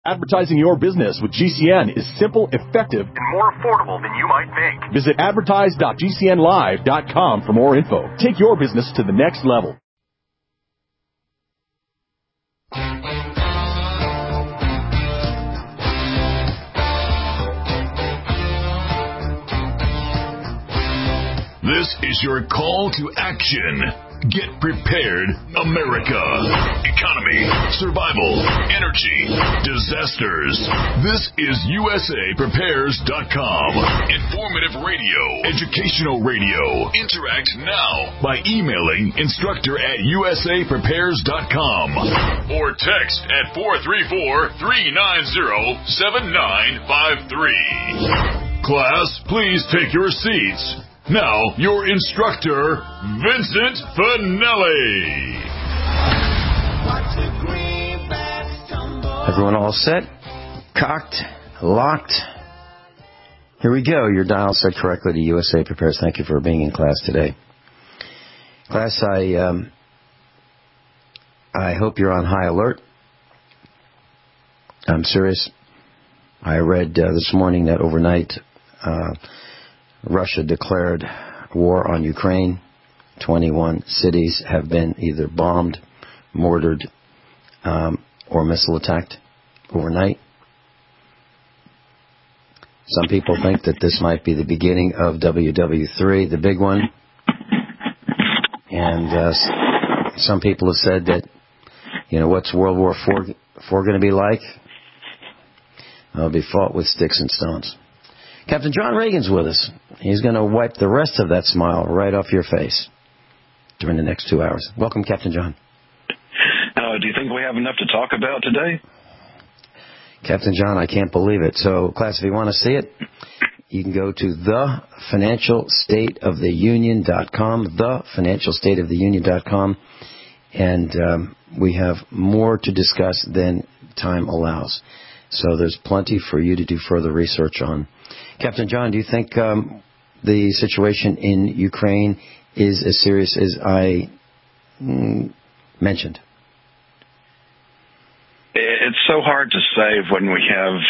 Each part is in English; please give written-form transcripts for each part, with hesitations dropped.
Advertising your business with GCN is simple, effective, and more affordable than you might think. Visit advertise.gcnlive.com for more info. Take your business to the next level. This is your call to action. Get prepared, America. Economy, survival, energy, disasters. This is USAPrepares.com. Informative radio, educational radio. Interact now by emailing instructor@USAPrepares.com or text at 434-390-7953. Class, please take your seats. Now, your instructor, Vincent Finelli. Everyone all set? Cocked? Locked? Here we go. Your dial set correctly to USA Prepares. Thank you for being in class today. Class, I hope you're on high alert. I'm serious. I read this morning that overnight Russia declared war on Ukraine. 21 cities have been either bombed, mortared, or missile attacked overnight. Some people think that this might be the beginning of WW3, the big one. And some people have said that, what's World War IV going to be like? It'll be fought with sticks and stones. Captain John Reagan's with us. He's going to wipe the rest of that smile right off your face during the next 2 hours. Welcome, Captain John. Do you think we have enough to talk about today? Captain John, I can't believe it. So, class, if you want to see it, you can go to thefinancialstateoftheunion.com, thefinancialstateoftheunion.com, and we have more to discuss than time allows. So there's plenty for you to do further research on. Captain John, do you think the situation in Ukraine is as serious as I mentioned? It's so hard to say when we have,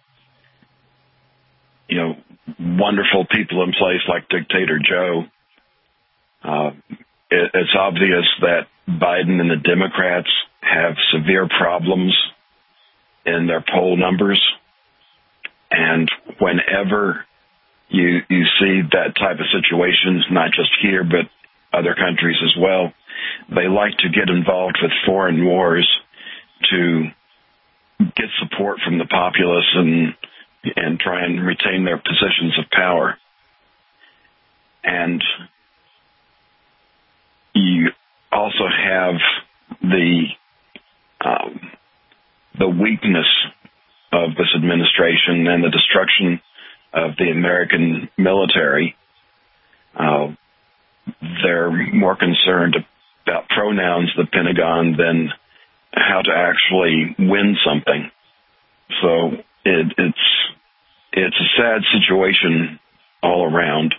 wonderful people in place like Dictator Joe. It's obvious that Biden and the Democrats have severe problems in their poll numbers. And whenever you see that type of situations, not just here, but other countries as well, they like to get involved with foreign wars to get support from the populace and try and retain their positions of power. And you also have the weakness of this administration and the destruction of the American military. They're more concerned about pronouns, the Pentagon, than how to actually win something. So it's a sad situation all around.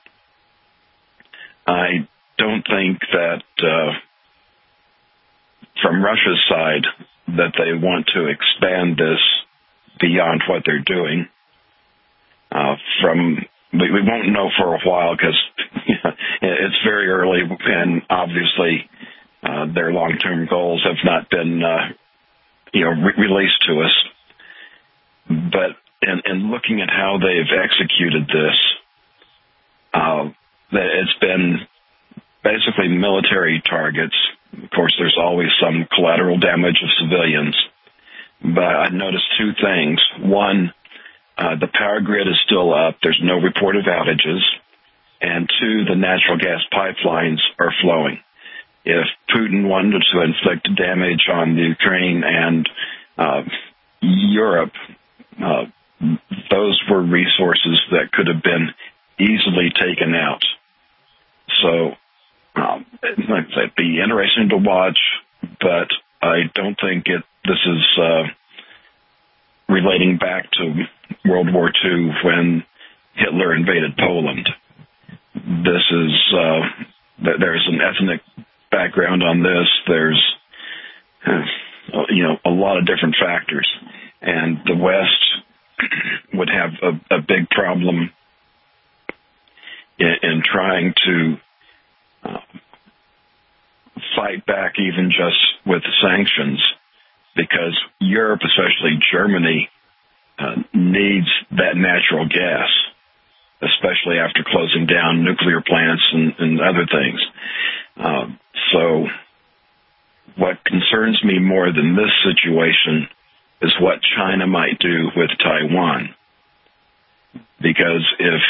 I don't think that from Russia's side that they want to expand this beyond what they're doing. We won't know for a while because it's very early, and obviously their long-term goals have not been released to us. But in looking at how they've executed this, it's been basically military targets. Of course, there's always some collateral damage of civilians. But I noticed two things. One, the power grid is still up. There's no report of outages. And two, the natural gas pipelines are flowing. If Putin wanted to inflict damage on Ukraine and Europe, those were resources that could have been easily taken out. So, like I said, it'd be interesting to watch, but I don't think this is relating back to World War II when Hitler invaded Poland. This is there's an ethnic background on this. There's a lot of different factors, West would have a big problem in trying to fight back even just with sanctions, because Europe, especially Germany, needs that natural gas, especially after closing down nuclear plants and other things. So what concerns me more than this situation is what China might do with Taiwan. Because if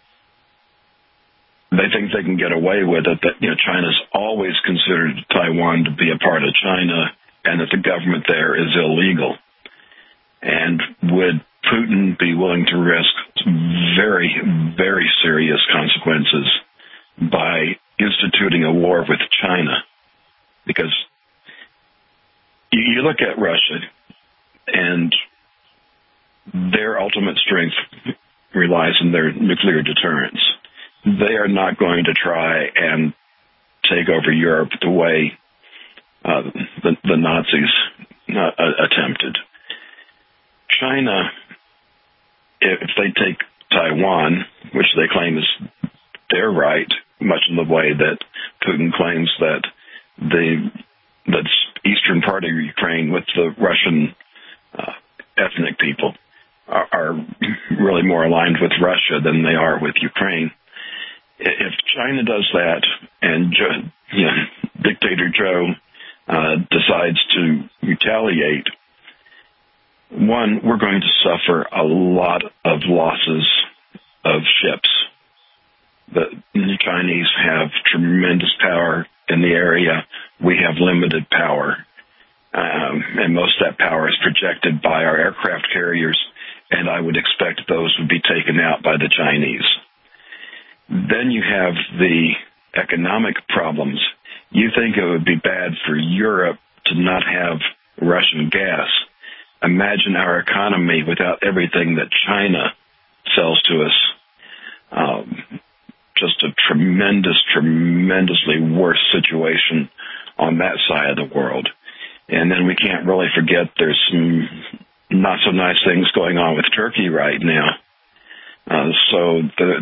they think they can get away with it, that China's always considered Taiwan to be a part of China and that the government there is illegal. And would Putin be willing to risk very, very serious consequences by instituting a war with China? Because you look at Russia, and their ultimate strength relies on their nuclear deterrence. They are not going to try and take over Europe the way the Nazis attempted. China, if they take Taiwan, which they claim is their right, much in the way that Putin claims that the eastern part of Ukraine with the Russian ethnic people are really more aligned with Russia than they are with Ukraine. If China does that and Dictator Joe decides to retaliate, one, we're going to suffer a lot of losses of ships. The Chinese have tremendous power in the area. We have limited power. And most of that power is projected by our aircraft carriers, and I would expect those would be taken out by the Chinese. Then you have the economic problems. You think it would be bad for Europe to not have Russian gas. Imagine our economy without everything that China sells to us. Just a tremendously worse situation on that side of the world. And then we can't really forget there's some not so nice things going on with Turkey right now. So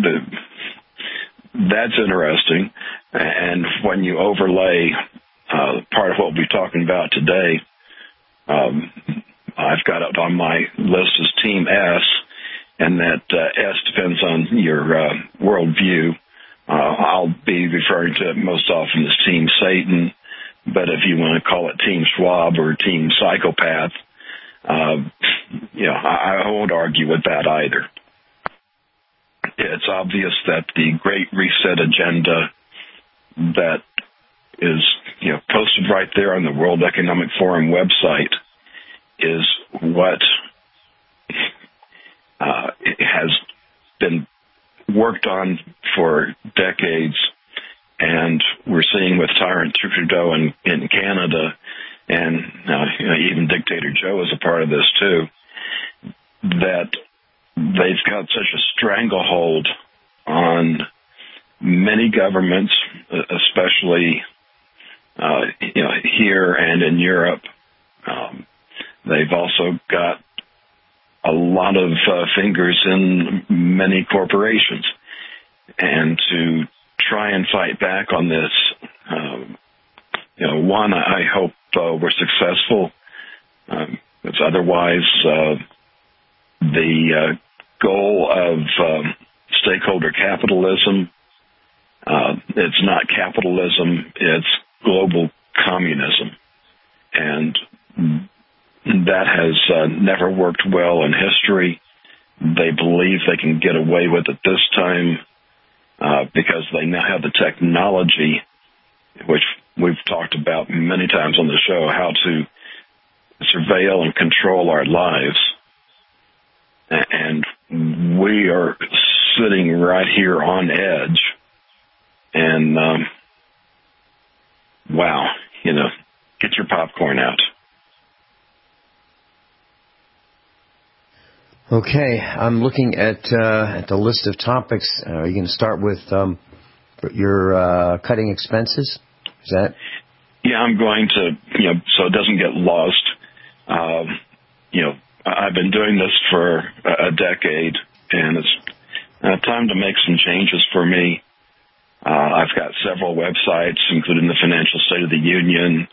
that's interesting. And when you overlay part of what we'll be talking about today, I've got it on my list as Team S, and that S depends on your worldview. I'll be referring to it most often as Team Satan, but if you want to call it Team Schwab or Team Psychopath, I won't argue with that either. It's obvious that the Great Reset agenda that is posted right there on the World Economic Forum website is what has been worked on for decades, and we're seeing with Tyrant Trudeau in Canada, and even Dictator Joe is a part of this too, that they've got such a stranglehold on many governments, especially here and in Europe. They've also got a lot of fingers in many corporations. And to try and fight back on this, one, I hope we're successful. Because otherwise, the goal of stakeholder capitalism, it's not capitalism, it's global communism. And that has never worked well in history. They believe they can get away with it this time because they now have the technology, which we've talked about many times on the show, how to surveil and control our lives. And we are sitting right here on edge. And, wow, get your popcorn out. Okay, I'm looking at the list of topics. Are you going to start with your cutting expenses? Is that? Yeah, I'm going to, so it doesn't get lost. I've been doing this for a decade, and it's time to make some changes for me. I've got several websites, including the Financial State of the Union,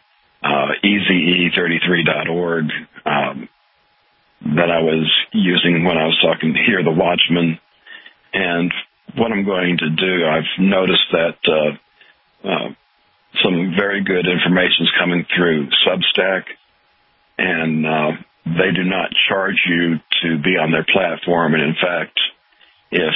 EZE33.org, that I was using when I was talking to Hear the Watchman. And what I'm going to do, I've noticed that some very good information is coming through Substack, and they do not charge you to be on their platform. And in fact, if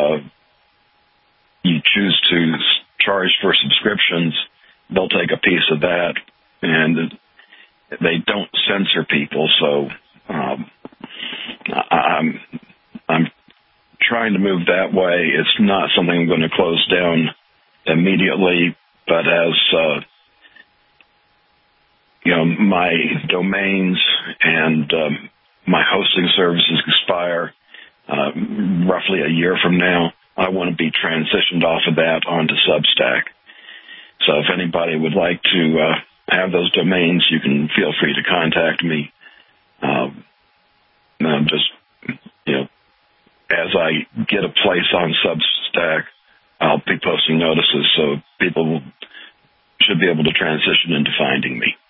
you choose to charge for subscriptions, they'll take a piece of that, and they don't censor people. So I'm trying to move that way. It's not something I'm going to close down immediately, but as my domains and my hosting services expire roughly a year from now, I want to be transitioned off of that onto Substack. So if anybody would like to have those domains, you can feel free to contact me. As I get a place on Substack, I'll be posting notices, so people should be able to transition into finding me.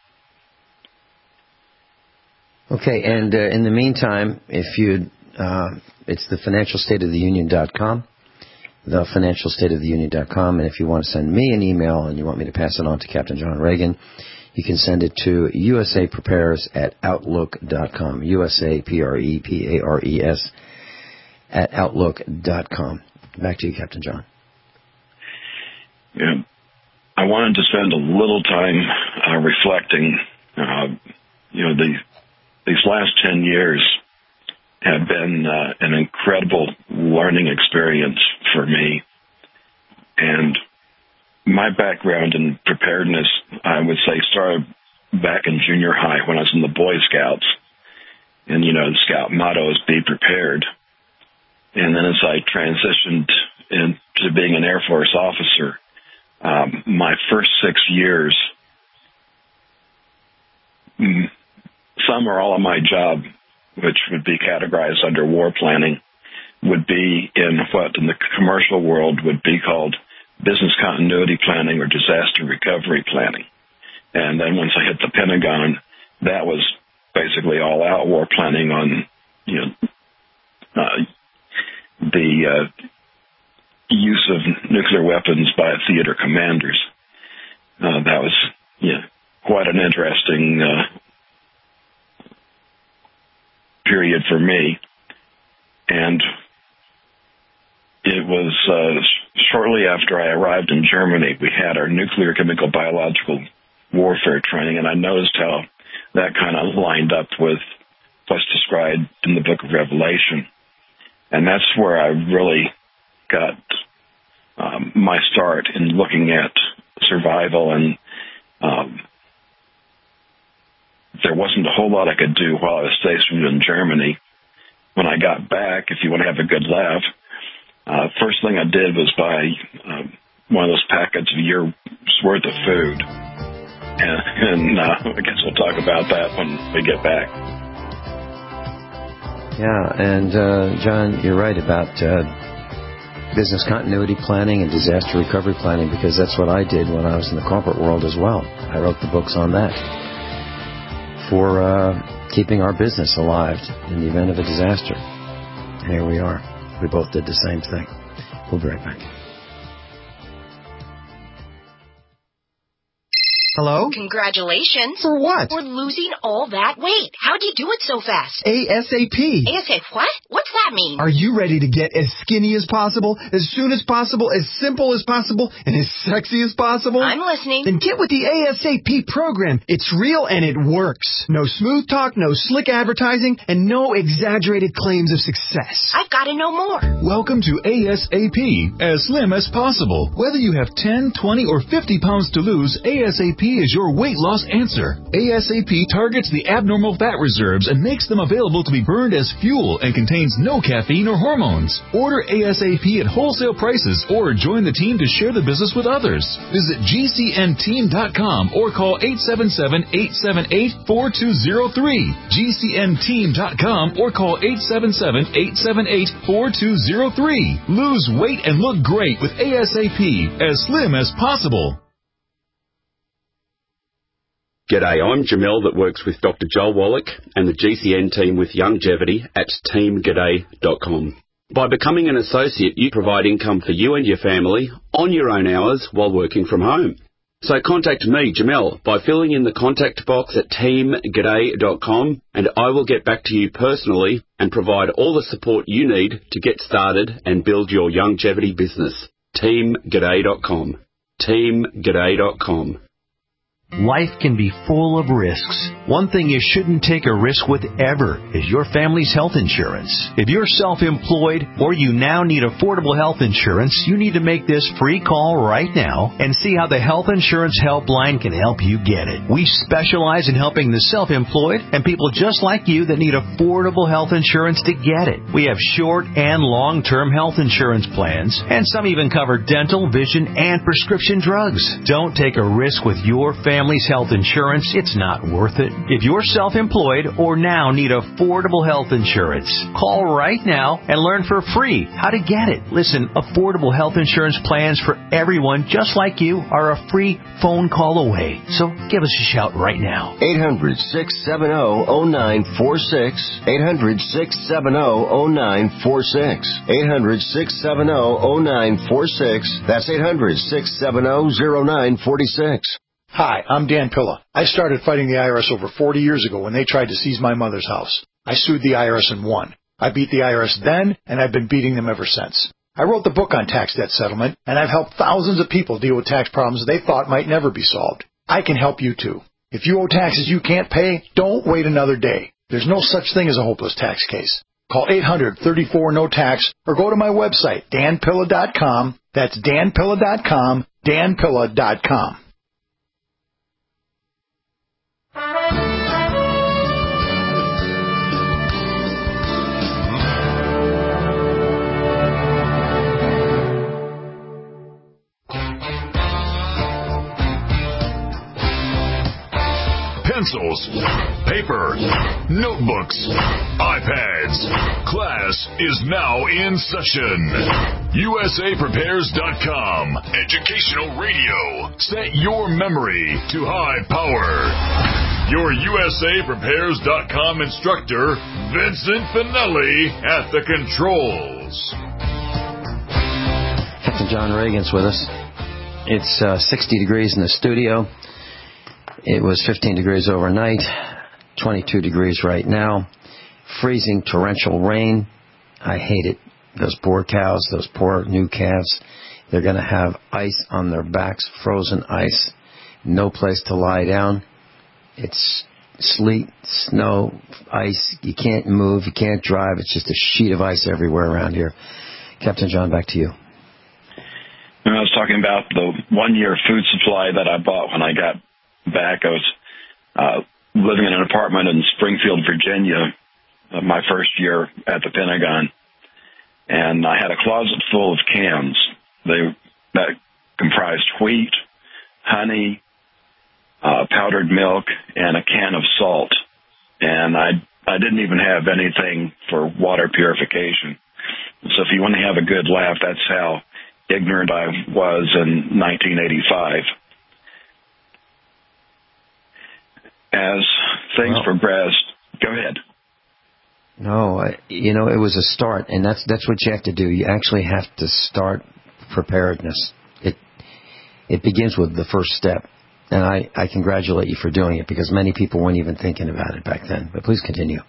Okay, and in the meantime, if you, it's thefinancialstateoftheunion.com, thefinancialstateoftheunion.com, and if you want to send me an email and you want me to pass it on to Captain John Reagan, you can send it to usaprepares@outlook.com, USAPREPARES @outlook.com. Back to you, Captain John. Yeah. I wanted to spend a little time reflecting. These last 10 years have been an incredible learning experience for me. And my background in preparedness, I would say, started back in junior high when I was in the Boy Scouts. And, the Scout motto is be prepared. And then as I transitioned into being an Air Force officer, my first 6 years, some or all of my job, which would be categorized under war planning, would be in what in the commercial world would be called business continuity planning or disaster recovery planning. And then once I hit the Pentagon, that was basically all out war planning on, the use of nuclear weapons by theater commanders. That was, quite an interesting period for me. And it was shortly after I arrived in Germany, we had our nuclear, chemical, biological warfare training, and I noticed how that kind of lined up with what's described in the book of Revelation. And that's where I really got my start in looking at survival, and there wasn't a whole lot I could do while I was stationed in Germany. When I got back, if you want to have a good laugh, first thing I did was buy one of those packets of a year's worth of food. And I guess we'll talk about that when we get back. Yeah, and John, you're right about business continuity planning and disaster recovery planning, because that's what I did when I was in the corporate world as well. I wrote the books on that for keeping our business alive in the event of a disaster. And here we are. We both did the same thing. We'll be right back. Hello? Congratulations. For what? For losing all that weight. How'd you do it so fast? ASAP. ASAP what? What's that mean? Are you ready to get as skinny as possible, as soon as possible, as simple as possible, and as sexy as possible? I'm listening. Then get with the ASAP program. It's real and it works. No smooth talk, no slick advertising, and no exaggerated claims of success. I've got to know more. Welcome to ASAP, as slim as possible. Whether you have 10, 20, or 50 pounds to lose, ASAP is your weight loss answer. ASAP targets the abnormal fat reserves and makes them available to be burned as fuel and contains no caffeine or hormones. Order ASAP at wholesale prices or join the team to share the business with others. Visit GCNteam.com or call 877-878-4203. GCNteam.com or call 877-878-4203. Lose weight and look great with ASAP, as slim as possible. G'day, I'm Jamel that works with Dr. Joel Wallach and the GCN team with Longevity at teamg'day.com. By becoming an associate, you provide income for you and your family on your own hours while working from home. So contact me, Jamel, by filling in the contact box at teamg'day.com, and I will get back to you personally and provide all the support you need to get started and build your longevity business. teamg'day.com. teamg'day.com. Life can be full of risks. One thing you shouldn't take a risk with ever is your family's health insurance. If you're self-employed or you now need affordable health insurance, you need to make this free call right now and see how the Health Insurance Helpline can help you get it. We specialize in helping the self-employed and people just like you that need affordable health insurance to get it. We have short and long-term health insurance plans, and some even cover dental, vision, and prescription drugs. Don't take a risk with your family's health insurance. It's not worth it. If you're self-employed or now need affordable health insurance, call right now and learn for free how to get it. Listen, affordable health insurance plans for everyone just like you are a free phone call away. So give us a shout right now. 800-670-0946. 800-670-0946. 800-670-0946. That's 800-670-0946. Hi, I'm Dan Pilla. I started fighting the IRS over 40 years ago when they tried to seize my mother's house. I sued the IRS and won. I beat the IRS then, and I've been beating them ever since. I wrote the book on tax debt settlement, and I've helped thousands of people deal with tax problems they thought might never be solved. I can help you too. If you owe taxes you can't pay, don't wait another day. There's no such thing as a hopeless tax case. Call 800-34-NO-TAX or go to my website, danpilla.com. That's danpilla.com, danpilla.com. Pencils, paper, notebooks, iPads. Class is now in session. USAPrepares.com. Educational radio. Set your memory to high power. Your USAPrepares.com instructor, Vincent Finelli, at the controls. Captain John Reagan's with us. It's 60 degrees in the studio. It was 15 degrees overnight, 22 degrees right now, freezing torrential rain. I hate it. Those poor cows, those poor new calves, they're going to have ice on their backs, frozen ice, no place to lie down. It's sleet, snow, ice. You can't move, you can't drive. It's just a sheet of ice everywhere around here. Captain John, back to you. I was talking about the 1 year food supply that I bought when I got back. I was living in an apartment in Springfield, Virginia, my first year at the Pentagon, and I had a closet full of cans. That comprised wheat, honey, powdered milk, and a can of salt. And I didn't even have anything for water purification. So if you want to have a good laugh, that's how ignorant I was in 1985. As things progressed, go ahead. No, it was a start, and that's what you have to do. You actually have to start preparedness. It begins with the first step, and I congratulate you for doing it because many people weren't even thinking about it back then. But please continue.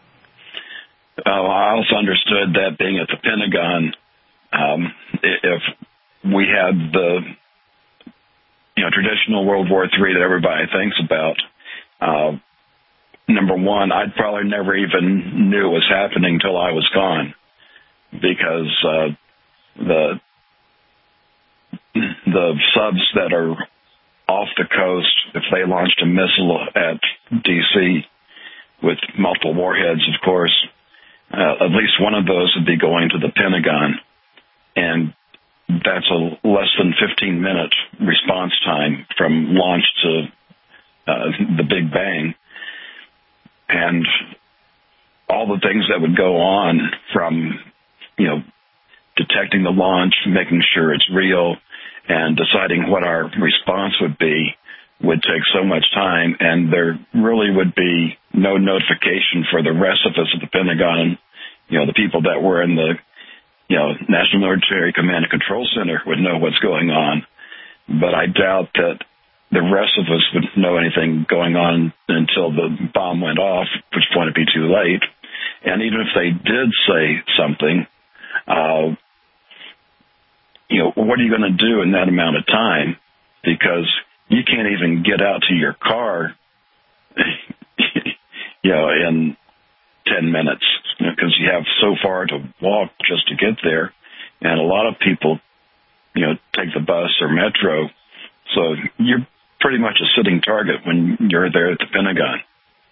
I also understood that being at the Pentagon, if we had the traditional World War III that everybody thinks about, number one, I'd probably never even knew it was happening until I was gone, because the subs that are off the coast, if they launched a missile at D.C. with multiple warheads, of course, at least one of those would be going to the Pentagon. And that's a less than 15-minute response time from launch to the Big Bang. And all the things that would go on from, detecting the launch, making sure it's real, and deciding what our response would be would take so much time, and there really would be no notification for the rest of us at the Pentagon. The people that were in the, National Military Command and Control Center would know what's going on. But I doubt that the rest of us would know anything going on until the bomb went off, at which point it'd be too late. And even if they did say something, what are you going to do in that amount of time? Because you can't even get out to your car, in 10 minutes, because you have so far to walk just to get there. And a lot of people, take the bus or metro. So you're pretty much a sitting target when you're there at the Pentagon.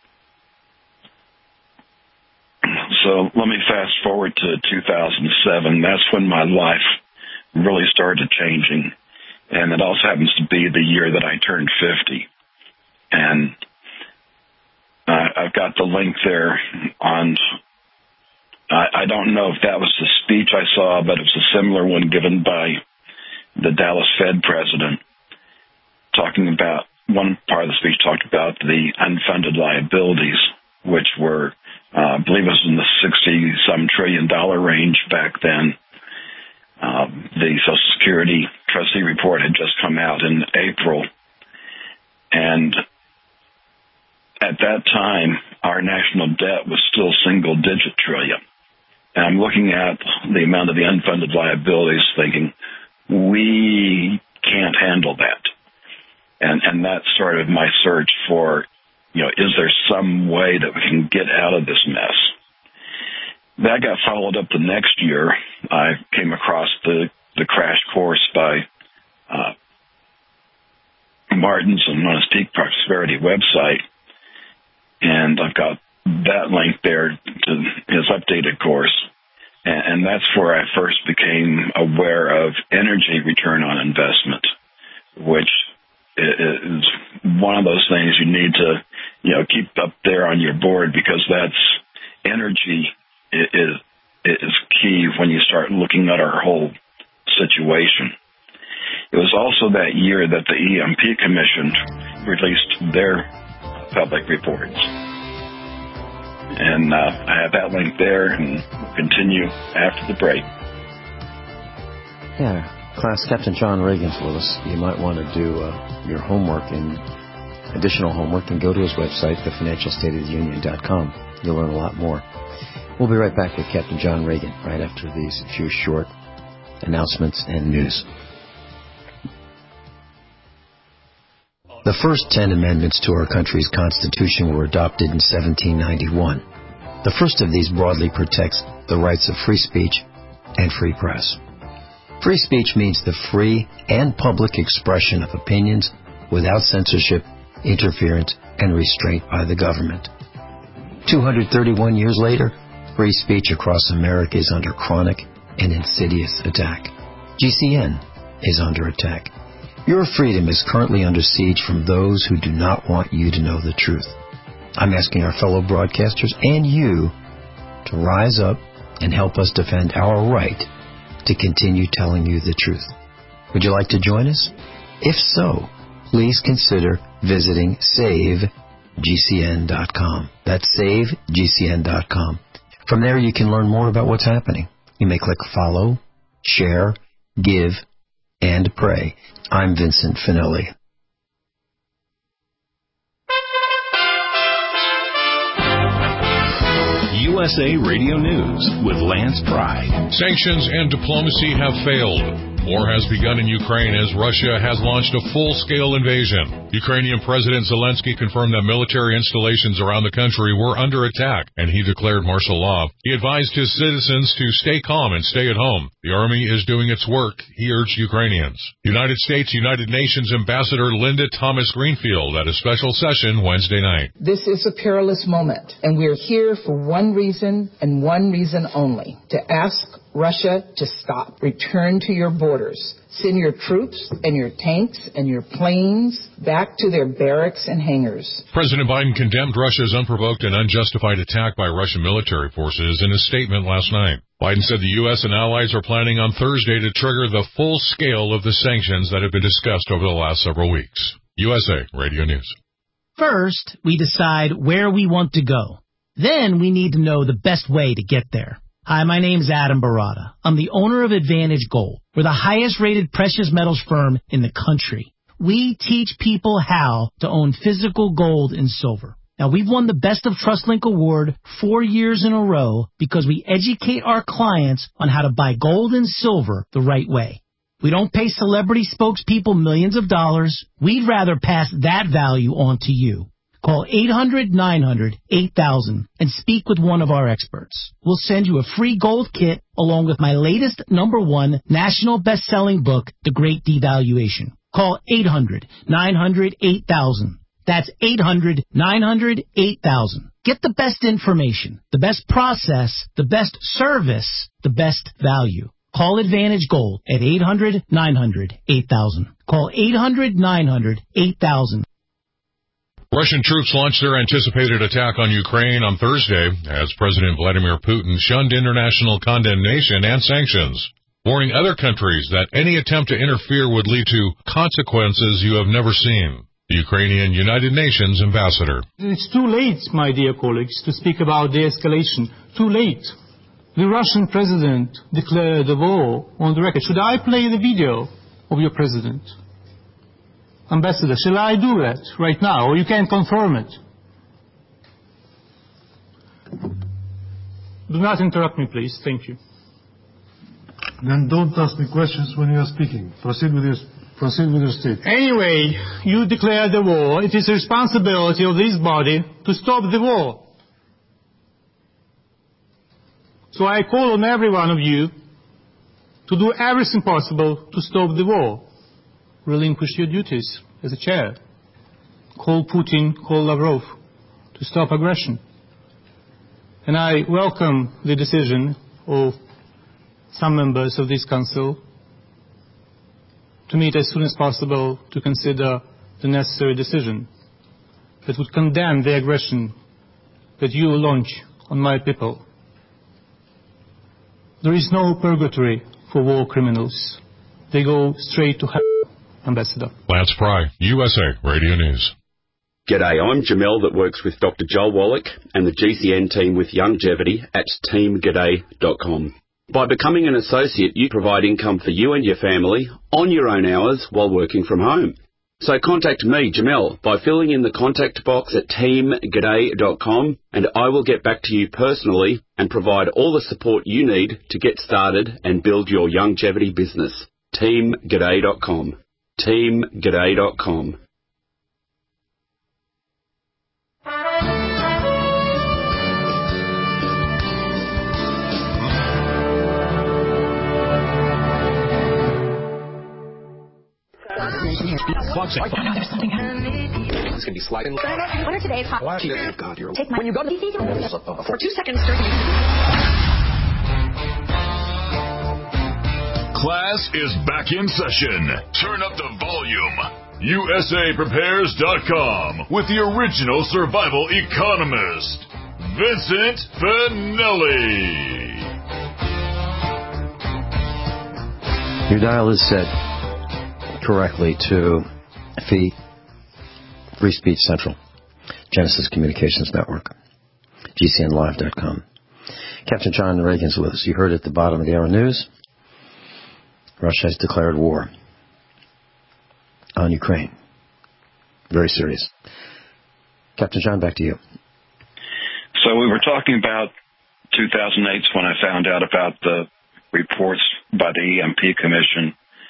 So let me fast forward to 2007. That's when my life really started changing. And it also happens to be the year that I turned 50. And I've got the link there on, I don't know if that was the speech I saw, but it was a similar one given by the Dallas Fed president, talking about, one part of the speech talked about the unfunded liabilities, which were, I believe it was in the $60-some trillion range back then. The Social Security trustee report had just come out in April, and at that time, our national debt was still single-digit trillion. And I'm looking at the amount of the unfunded liabilities thinking, we can't handle that. And that started my search for, is there some way that we can get out of this mess? That got followed up the next year. I came across the crash course by Martinson on his Peak Prosperity website, and I've got that link there to his updated course. And that's where I first became aware of energy return on investment, which is one of those things you need to, keep up there on your board, because that's energy is key when you start looking at our whole situation. It was also that year that the EMP Commission released their public reports. And I have that link there, and we'll continue after the break. Yeah, class, Captain John Reagan's with us. You might want to do your homework and additional homework and go to his website, thefinancialstateoftheunion.com. You'll learn a lot more. We'll be right back with Captain John Reagan right after these few short announcements and news. The first 10 amendments to our country's Constitution were adopted in 1791. The first of these broadly protects the rights of free speech and free press. Free speech means the free and public expression of opinions without censorship, interference, and restraint by the government. 231 years later, free speech across America is under chronic and insidious attack. GCN is under attack. Your freedom is currently under siege from those who do not want you to know the truth. I'm asking our fellow broadcasters and you to rise up and help us defend our right to continue telling you the truth. Would you like to join us? If so, please consider visiting SaveGCN.com. That's SaveGCN.com. From there, you can learn more about what's happening. You may click follow, share, give, and pray. I'm Vincent Finelli. USA Radio News with Lance Pride. Sanctions and diplomacy have failed. War has begun in Ukraine as Russia has launched a full-scale invasion. Ukrainian President Zelensky confirmed that military installations around the country were under attack, and he declared martial law. He advised his citizens to stay calm and stay at home. The army is doing its work, he urged Ukrainians. United States United Nations Ambassador Linda Thomas Greenfield at a special session Wednesday night. This is a perilous moment, and we're here for one reason and one reason only: to ask Russia to stop. Return to your borders. Send your troops and your tanks and your planes back to their barracks and hangars. President Biden condemned Russia's unprovoked and unjustified attack by Russian military forces in a statement last night. Biden said the U.S. and allies are planning on Thursday to trigger the full scale of the sanctions that have been discussed over the last several weeks. USA Radio News. First, we decide where we want to go. Then we need to know the best way to get there. Hi, my name's Adam Barada. I'm the owner of Advantage Gold. We're the highest-rated precious metals firm in the country. We teach people how to own physical gold and silver. Now, we've won the Best of TrustLink Award 4 years in a row because we educate our clients on how to buy gold and silver the right way. We don't pay celebrity spokespeople millions of dollars. We'd rather pass that value on to you. Call 800-900-8000 and speak with one of our experts. We'll send you a free gold kit along with my latest #1 national best-selling book, The Great Devaluation. Call 800-900-8000. That's 800-900-8000. Get the best information, the best process, the best service, the best value. Call Advantage Gold at 800-900-8000. Call 800-900-8000. Russian troops launched their anticipated attack on Ukraine on Thursday as President Vladimir Putin shunned international condemnation and sanctions, warning other countries that any attempt to interfere would lead to consequences you have never seen. The Ukrainian United Nations ambassador. It's too late, my dear colleagues, to speak about de-escalation. Too late. The Russian president declared a war on the record. Should I play the video of your president? Ambassador, shall I do that right now, or you can confirm it? Do not interrupt me, please. Thank you. Then don't ask me questions when you are speaking. Proceed with your statement. Anyway, you declared the war. It is the responsibility of this body to stop the war. So I call on every one of you to do everything possible to stop the war. Relinquish your duties as a chair. Call Putin, call Lavrov to stop aggression. And I welcome the decision of some members of this council to meet as soon as possible to consider the necessary decision that would condemn the aggression that you launch on my people. There is no purgatory for war criminals. They go straight to hell. Ambassador. Lance Pry, USA Radio News. G'day, I'm Jamel that works with Dr. Joel Wallach and the GCN team with Longevity at teamg'day.com. By becoming an associate, you provide income for you and your family on your own hours while working from home. So contact me, Jamel, by filling in the contact box at teamg'day.com, and I will get back to you personally and provide all the support you need to get started and build your longevity business. teamg'day.com. teamg'day.com. There's something happening. It's going to be sliding. What are today's hot? Oh, God, you're... Take my... When you go to... For 2 seconds... Class is back in session. Turn up the volume. USAPrepares.com with the original survival economist, Vincent Finelli. Your dial is set correctly to Free Speech Central, Genesis Communications Network, GCNlive.com. Captain John Reagan's with us. You heard at the bottom of the hour news, Russia has declared war on Ukraine. Very serious. Captain John, back to you. So we were talking about 2008 when I found out about the reports by the EMP Commission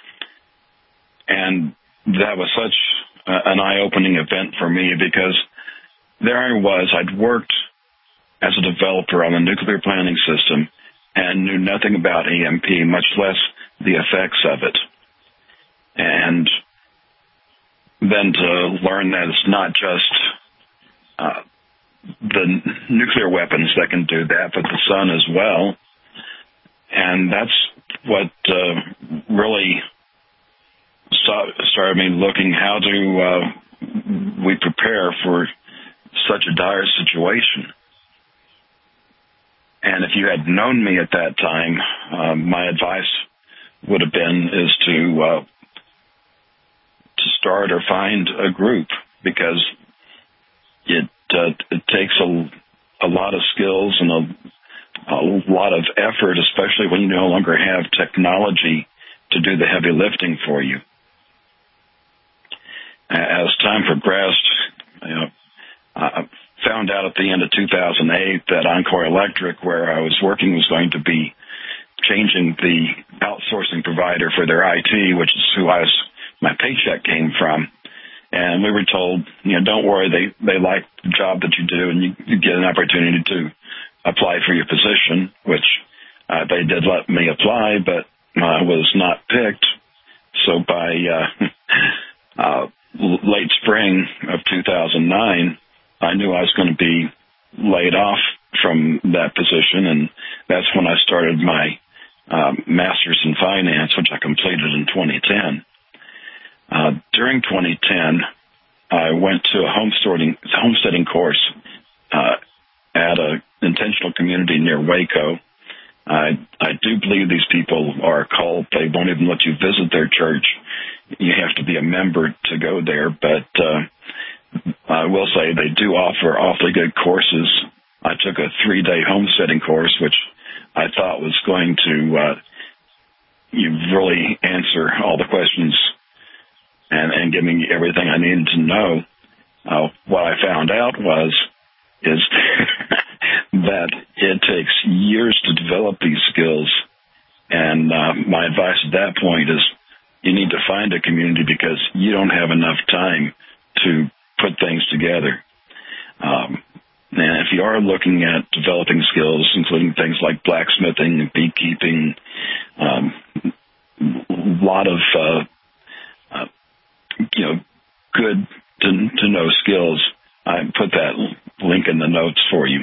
And that was such an eye-opening event for me, because there I was. I'd worked as a developer on the nuclear planning system and knew nothing about EMP, much less the effects of it. And then to learn that it's not just the nuclear weapons that can do that, but the sun as well. And that's what really started me looking, how do we prepare for such a dire situation? And if you had known me at that time, my advice would have been is to start or find a group, because it takes a lot of skills and a lot of effort, especially when you no longer have technology to do the heavy lifting for you. As time progressed, I found out at the end of 2008 that Encore Electric, where I was working, was going to be changing the outsourcing provider for their IT, which is who my paycheck came from. And we were told, don't worry, they like the job that you do, and you get an opportunity to apply for your position, which they did let me apply, but I was not picked. So by late spring of 2009, I knew I was going to be laid off from that position, and that's when I started my master's in finance, which I completed in 2010. During 2010, I went to a homesteading course at an intentional community near Waco. I do believe these people are a cult. They won't even let you visit their church. You have to be a member to go there, but I will say they do offer awfully good courses. I took a 3-day homesteading course, which I thought was going to really answer all the questions and give me everything I needed to know. What I found out is that it takes years to develop these skills. And my advice at that point is you need to find a community, because you don't have enough time to put things together. And if you are looking at developing skills, including things like blacksmithing and beekeeping, a lot of good to know skills, I put that link in the notes for you.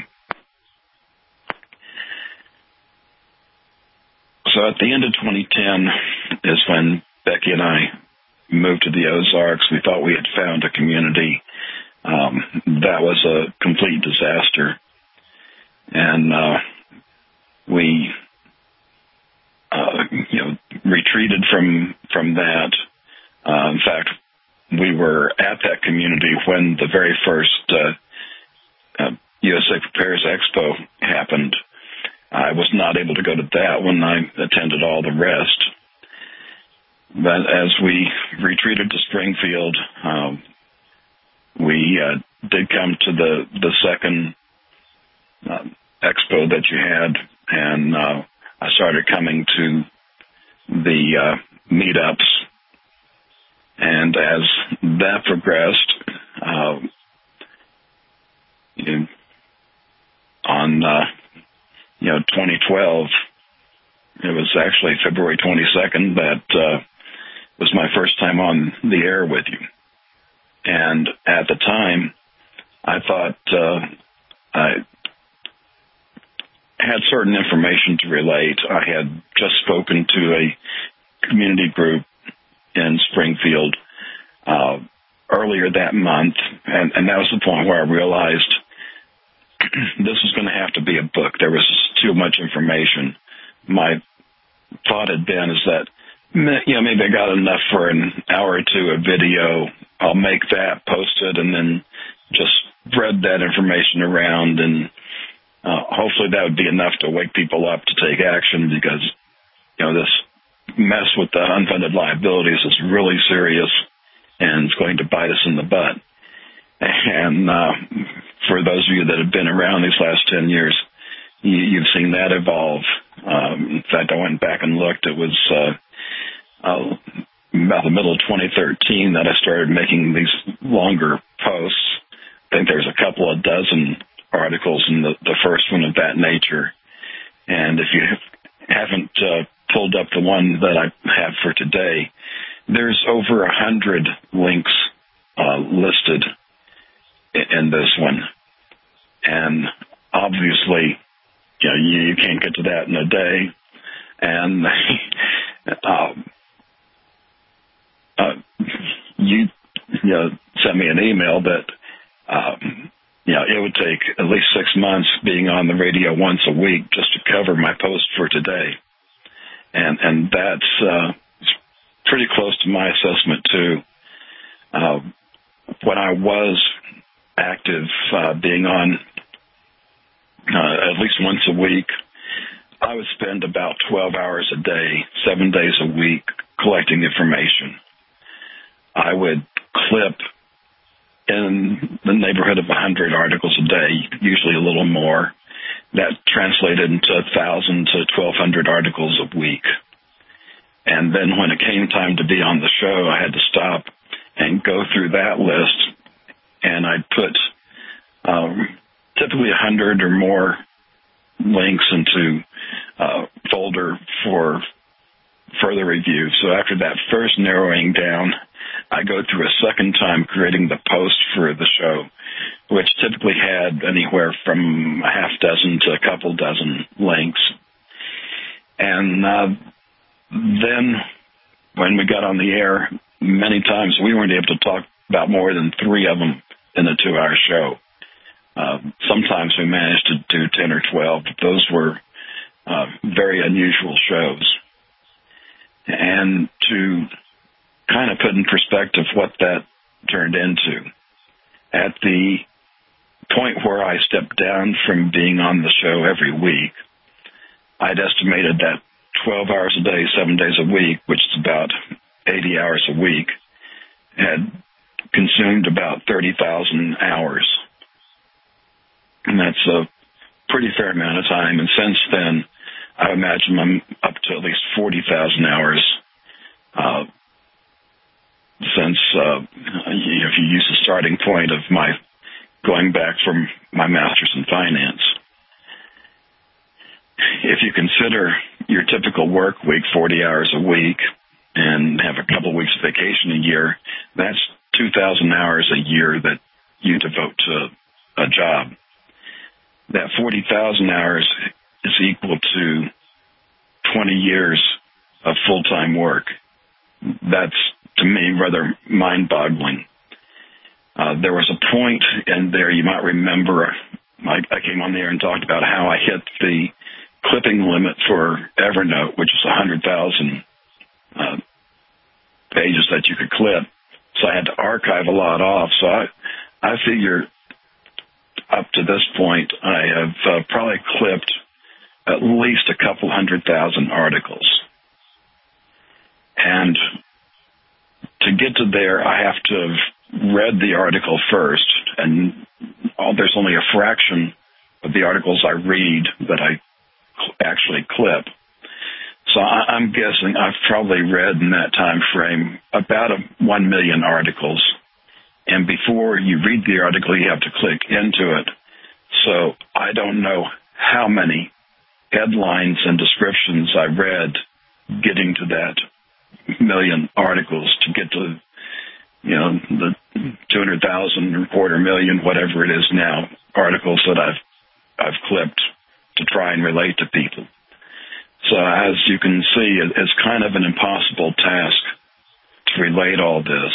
So at the end of 2010 is when Becky and I moved to the Ozarks. We thought we had found a community. That was a complete disaster. And we retreated from that. In fact, we were at that community when the very first USA Prepares Expo happened. I was not able to go to that one. I attended all the rest. But as we retreated to Springfield, we did come to the second expo that you had, and I started coming to the meetups. And as that progressed, on 2012, it was actually February 22nd that was my first time on the air with you. And at the time, I thought I had certain information to relate. I had just spoken to a community group in Springfield earlier that month, and that was the point where I realized this was going to have to be a book. There was too much information. My thought had been is that, maybe I got enough for an hour or two of video. I'll make that, post it, and then just spread that information around, and hopefully that would be enough to wake people up to take action, because, this mess with the unfunded liabilities is really serious, and it's going to bite us in the butt. And for those of you that have been around these last 10 years, you've seen that evolve. In fact, I went back and looked. It was about the middle of 2013 that I started making these longer posts. I think there's a couple of dozen articles in the first one of that nature. And if you haven't pulled up the one that I have for today, there's over 100 links listed in this one. And obviously, you can't get to that in a day. And you sent me an email that it would take at least 6 months being on the radio once a week just to cover my post for today. And that's pretty close to my assessment, too. When I was active, being on at least once a week, I would spend about 12 hours a day, 7 days a week, collecting information. I would clip in the neighborhood of 100 articles a day, usually a little more. That translated into 1,000 to 1,200 articles a week. And then when it came time to be on the show, I had to stop and go through that list, and I'd put typically 100 or more links into a folder for further review. So after that first narrowing down, I go through a second time creating the post for the show, which typically had anywhere from a half dozen to a couple dozen links. And then when we got on the air, many times we weren't able to talk about more than 3 of them in a 2-hour show. Sometimes we managed to do 10 or 12, but those were very unusual shows. And to kind of put in perspective what that turned into, at the point where I stepped down from being on the show every week, I'd estimated that 12 hours a day, 7 days a week, which is about 80 hours a week, had consumed about 30,000 hours. And that's a pretty fair amount of time. And since then, I imagine I'm up to at least 40,000 hours since, if you use the starting point of my going back from my master's in finance. If you consider your typical work week, 40 hours a week, and have a couple of weeks of vacation a year, that's 2,000 hours a year that you devote to a job. That 40,000 hours is equal to 20 years of full-time work. That's, to me, rather mind-boggling. There was a point in there, you might remember, I came on there and talked about how I hit the clipping limit for Evernote, which is 100,000 pages that you could clip. So I had to archive a lot off. So I figure up to this point, I have probably clipped at least a couple 100,000 articles. And to get to there, I have to have read the article first, and there's only a fraction of the articles I read that I actually clip. So I'm guessing I've probably read in that time frame about 1 million articles. And before you read the article, you have to click into it. So I don't know how many headlines and descriptions I read getting to that 1 million articles to get to, the 200,000 or 250,000, whatever it is now, articles that I've clipped to try and relate to people. So as you can see, it's kind of an impossible task to relate all this.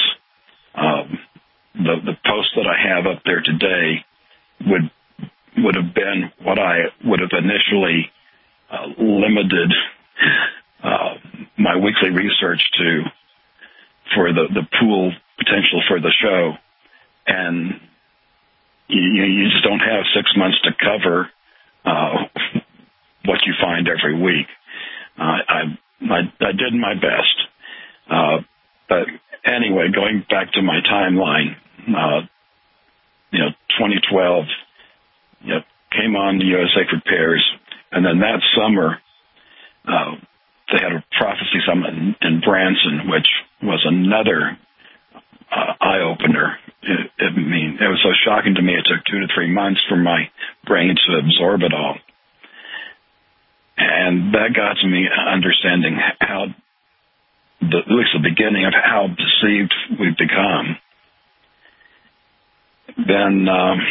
The post that I have up there today would have been what I would have initially limited my weekly research to for the pool potential for the show. And you just don't have 6 months to cover what you find every week. I did my best. But anyway, going back to my timeline, 2012, came on the USA Prepares, and then that summer, they had a prophecy summit in Branson, which was another eye-opener. It was so shocking to me. It took 2 to 3 months for my brain to absorb it all. And that got to me understanding how, at least the beginning of how deceived we've become. Then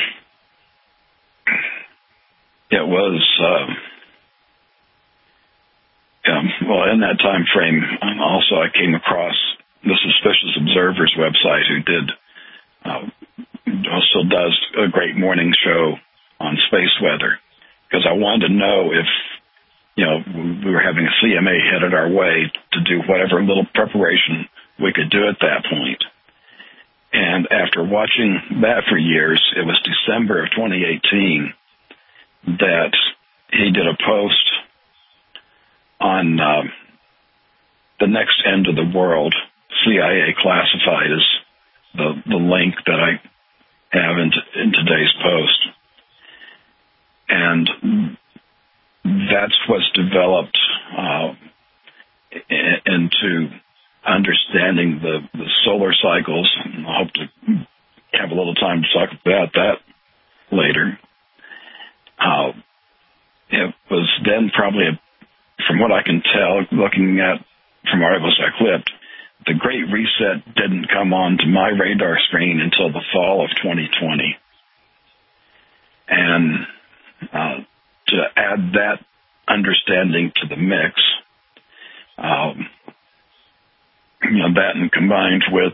it was, in that time frame, also I came across the Suspicious Observer's website, who still does a great morning show on space weather, because I wanted to know if, we were having a CMA headed our way to do whatever little preparation we could do at that point. And after watching that for years, it was December of 2018 that he did a post on the next end of the world, CIA classified, as the link that I have in today's post. And that's what's developed into understanding the solar cycles. I hope to have a little time to talk about that later. It was then probably, from what I can tell, looking at from articles I clipped, the Great Reset didn't come onto my radar screen until the fall of 2020. And to add that understanding to the mix, that and combined with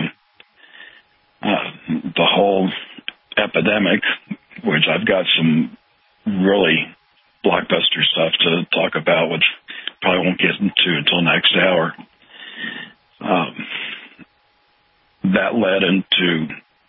the whole epidemic, which I've got some really blockbuster stuff to talk about, which probably won't get into until next hour. That led into,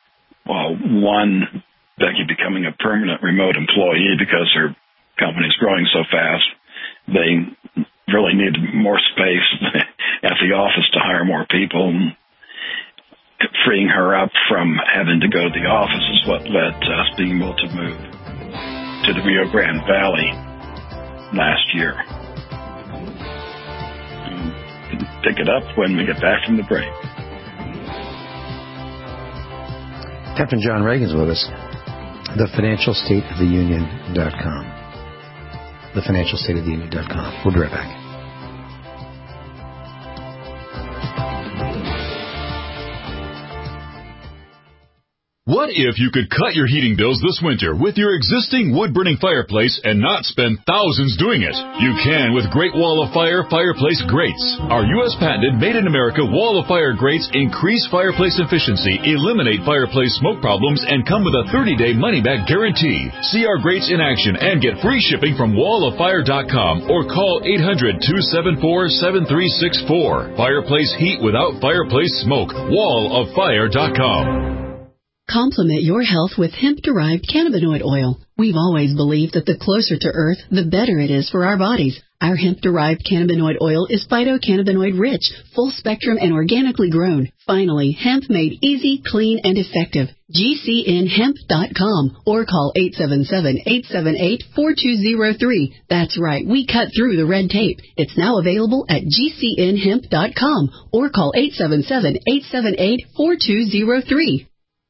one, Becky becoming a permanent remote employee because her company's growing so fast. They really needed more space at the office to hire more people. And freeing her up from having to go to the office is what led to us being able to move to the Rio Grande Valley last year. Pick it up when we get back from the break. Captain John Reagan's with us. TheFinancialStateOfTheUnion.com. TheFinancialStateOfTheUnion.com. We'll be right back. What if you could cut your heating bills this winter with your existing wood-burning fireplace and not spend thousands doing it? You can with Great Wall of Fire fireplace grates. Our U.S. patented made-in-America Wall of Fire grates increase fireplace efficiency, eliminate fireplace smoke problems, and come with a 30-day money-back guarantee. See our grates in action and get free shipping from walloffire.com or call 800-274-7364. Fireplace heat without fireplace smoke. walloffire.com. Complement your health with hemp-derived cannabinoid oil. We've always believed that the closer to Earth, the better it is for our bodies. Our hemp-derived cannabinoid oil is phytocannabinoid-rich, full-spectrum, and organically grown. Finally, hemp made easy, clean, and effective. GCNhemp.com or call 877-878-4203. That's right, we cut through the red tape. It's now available at GCNhemp.com or call 877-878-4203.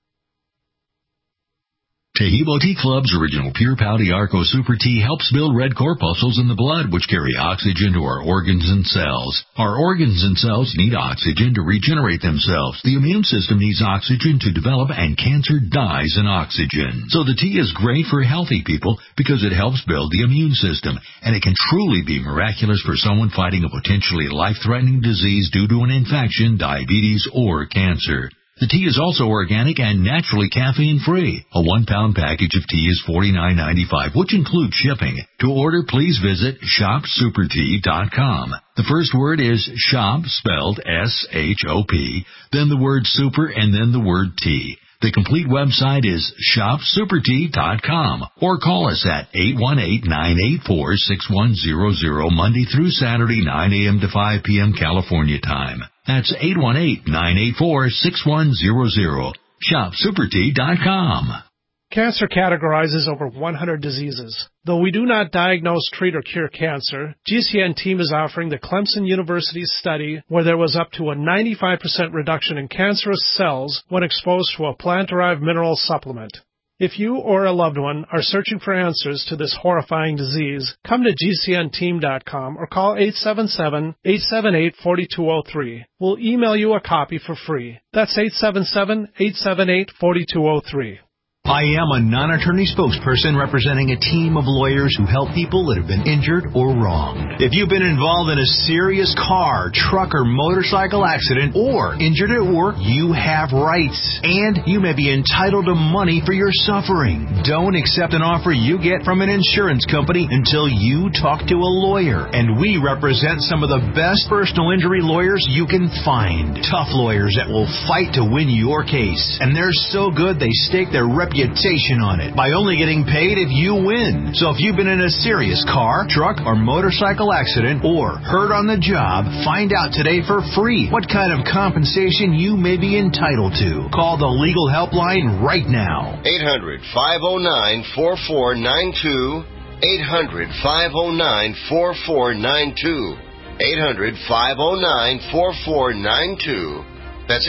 Taheebo Tea Club's original Pure Pouty Arco Super Tea helps build red corpuscles in the blood, which carry oxygen to our organs and cells. Our organs and cells need oxygen to regenerate themselves. The immune system needs oxygen to develop, and cancer dies in oxygen. So the tea is great for healthy people because it helps build the immune system, and it can truly be miraculous for someone fighting a potentially life-threatening disease due to an infection, diabetes, or cancer. The tea is also organic and naturally caffeine-free. A 1-pound package of tea is $49.95, which includes shipping. To order, please visit shopsupertea.com. The first word is shop, spelled S-H-O-P, then the word super, and then the word tea. The complete website is shopsupertea.com or call us at 818-984-6100 Monday through Saturday, 9 a.m. to 5 p.m. California time. That's 818-984-6100. Shopsupertea.com. Cancer categorizes over 100 diseases. Though we do not diagnose, treat, or cure cancer, GCN team is offering the Clemson University study where there was up to a 95% reduction in cancerous cells when exposed to a plant-derived mineral supplement. If you or a loved one are searching for answers to this horrifying disease, come to GCNteam.com or call 877-878-4203. We'll email you a copy for free. That's 877-878-4203. I am a non-attorney spokesperson representing a team of lawyers who help people that have been injured or wronged. If you've been involved in a serious car, truck, or motorcycle accident or injured at work, you have rights, and you may be entitled to money for your suffering. Don't accept an offer you get from an insurance company until you talk to a lawyer, and we represent some of the best personal injury lawyers you can find. Tough lawyers that will fight to win your case, and they're so good they stake their reputation on it by only getting paid if you win. So if you've been in a serious car, truck, or motorcycle accident or hurt on the job, find out today for free what kind of compensation you may be entitled to. Call the legal helpline right now. 800-509-4492. 800-509-4492. 800-509-4492. That's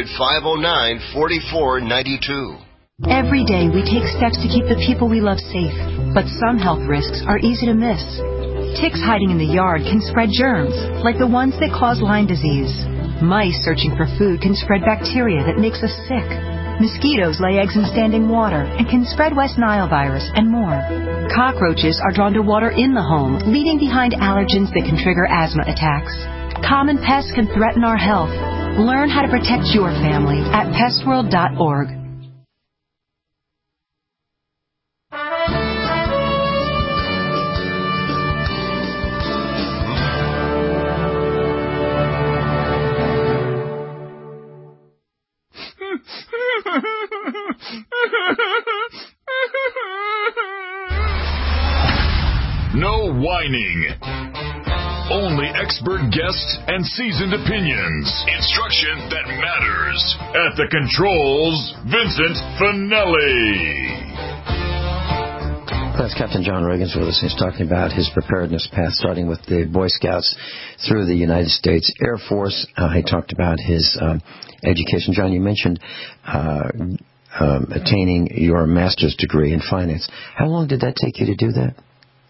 800-509-4492. Every day we take steps to keep the people we love safe, but some health risks are easy to miss. Ticks hiding in the yard can spread germs, like the ones that cause Lyme disease. Mice searching for food can spread bacteria that makes us sick. Mosquitoes lay eggs in standing water and can spread West Nile virus and more. Cockroaches are drawn to water in the home, leaving behind allergens that can trigger asthma attacks. Common pests can threaten our health. Learn how to protect your family at pestworld.org. No whining. Only expert guests and seasoned opinions. Instruction that matters. At the controls, Vincent Finelli. That's Captain John Reagan's with us. He's talking about his preparedness path, starting with the Boy Scouts through the United States Air Force. He talked about his education. John, you mentioned attaining your master's degree in finance. How long did that take you to do that?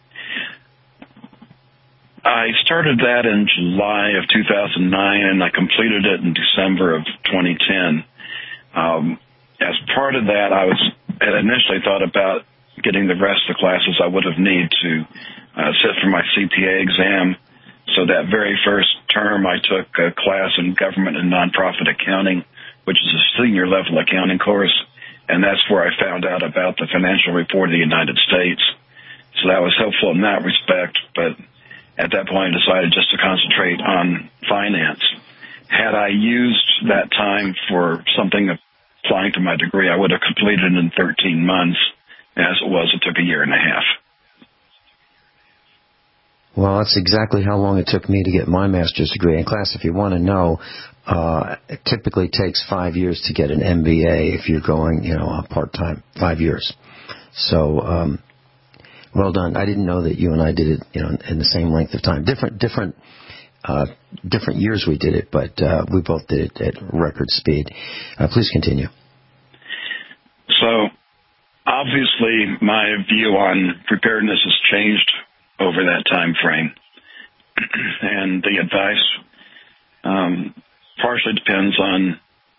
I started that in July of 2009, and I completed it in December of 2010. As part of that, I had initially thought about getting the rest of the classes I would have needed to sit for my CPA exam. So that very first term, I took a class in government and nonprofit accounting, which is a senior level accounting course, and that's where I found out about the financial report of the United States. So that was helpful in that respect, but at that point I decided just to concentrate on finance. Had I used that time for something applying to my degree, I would have completed it in 13 months. As it was, it took a year and a half. Well, that's exactly how long it took me to get my master's degree. In class, if you want to know, it typically takes 5 years to get an MBA if you're going, part-time, 5 years. So, well done. I didn't know that you and I did it, in the same length of time. Different years we did it, but we both did it at record speed. Please continue. So, obviously, my view on preparedness has changed over that time frame, and the advice partially depends on,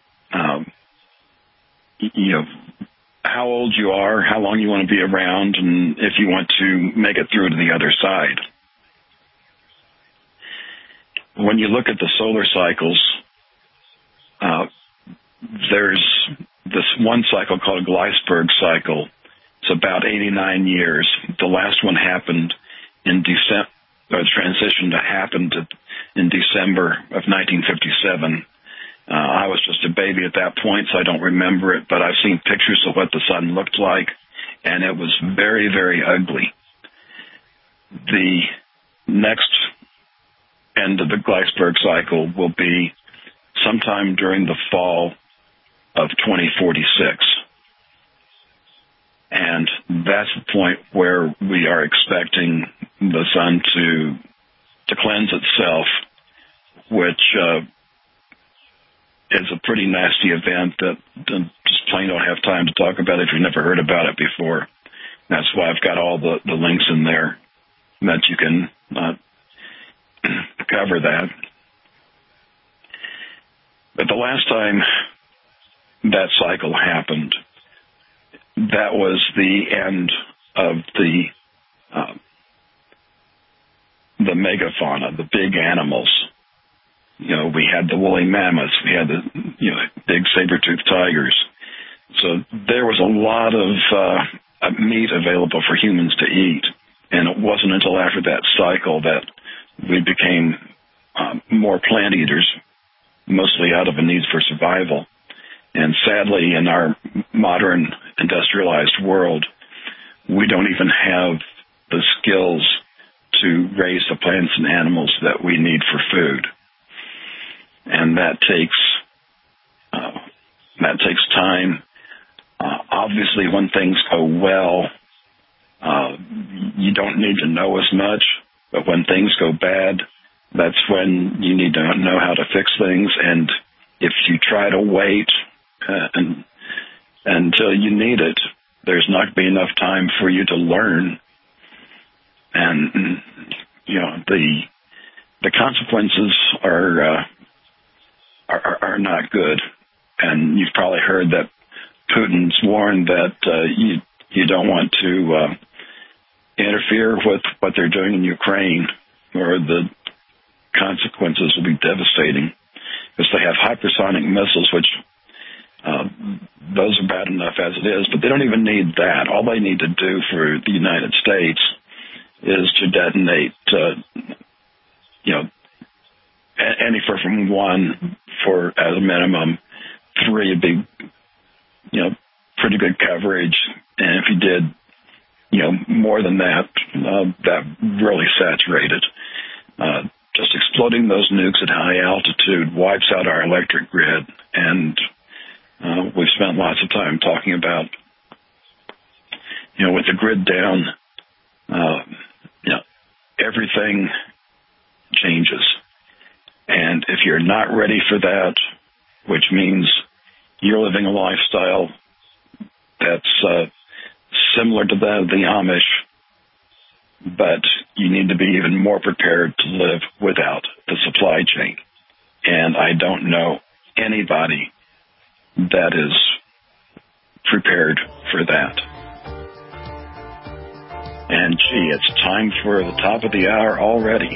how old you are, how long you want to be around, and if you want to make it through to the other side. When you look at the solar cycles, there's this one cycle called a Gleisberg cycle. It's about 89 years. The last one happened in December. The transition happened in December of 1957. I was just a baby at that point, so I don't remember it, but I've seen pictures of what the sun looked like, and it was very, very ugly. The next end of the Gleisberg cycle will be sometime during the fall of 2046. And that's the point where we are expecting the sun to cleanse itself, which is a pretty nasty event that just plain don't have time to talk about if you've never heard about it before. That's why I've got all the links in there that you can cover that. But the last time that cycle happened, that was the end of the megafauna, the big animals. You know, we had the woolly mammoths, we had the big saber-toothed tigers. So there was a lot of meat available for humans to eat, and it wasn't until after that cycle that we became more plant eaters, mostly out of a need for survival. And sadly, in our modern industrialized world, we don't even have the skills to raise the plants and animals that we need for food. And that takes time. Obviously, when things go well, you don't need to know as much. But when things go bad, that's when you need to know how to fix things. And if you try to wait until you need it, there's not going to be enough time for you to learn. And the consequences are not good. And you've probably heard that Putin's warned that you don't want to interfere with what they're doing in Ukraine, or the consequences will be devastating, because they have hypersonic missiles, which those are bad enough as it is, but they don't even need that. All they need to do for the United States is to detonate, anywhere from 1 for, at a minimum, 3 would be, pretty good coverage. And if you did, more than that, that really saturated. Just exploding those nukes at high altitude wipes out our electric grid. And we've spent lots of time talking about, with the grid down, everything changes. And if you're not ready for that, which means you're living a lifestyle that's similar to that of the Amish, but you need to be even more prepared to live without the supply chain. And I don't know anybody that is prepared for that. And gee, it's time for the top of the hour already.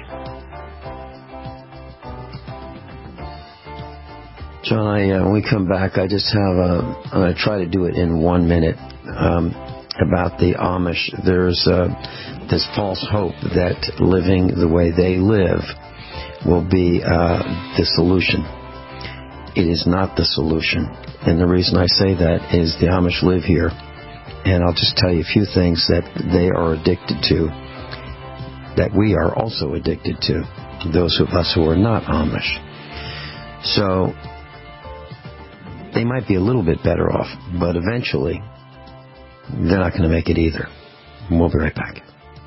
John, when we come back, I just have I'm going to try to do it in 1 minute, about the Amish. There's this false hope that living the way they live will be the solution. It is not the solution. And the reason I say that is the Amish live here. And I'll just tell you a few things that they are addicted to, that we are also addicted to, those of us who are not Amish. So they might be a little bit better off, but eventually they're not going to make it either. We'll be right back.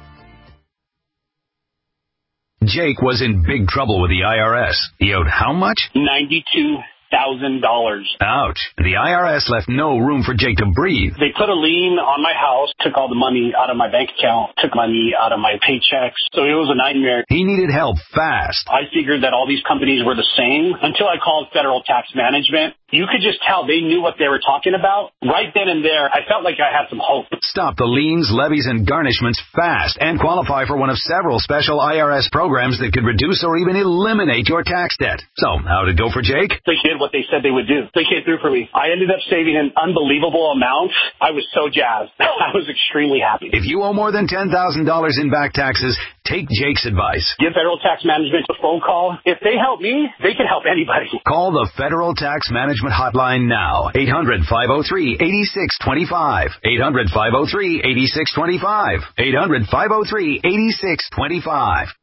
Jake was in big trouble with the IRS. He owed how much? $92,000. Ouch. The IRS left no room for Jake to breathe. They put a lien on my house, took all the money out of my bank account, took money out of my paychecks. So it was a nightmare. He needed help fast. I figured that all these companies were the same until I called Federal Tax Management. You could just tell they knew what they were talking about. Right then and there, I felt like I had some hope. Stop the liens, levies, and garnishments fast and qualify for one of several special IRS programs that could reduce or even eliminate your tax debt. So, how'd it go for Jake? They did what they said they would do. They came through for me. I ended up saving an unbelievable amount. I was so jazzed. I was extremely happy. If you owe more than $10,000 in back taxes, take Jake's advice. Give Federal Tax Management a phone call. If they help me, they can help anybody. Call the Federal Tax Management hotline now. 800-503-8625. 800-503-8625. 800-503-8625.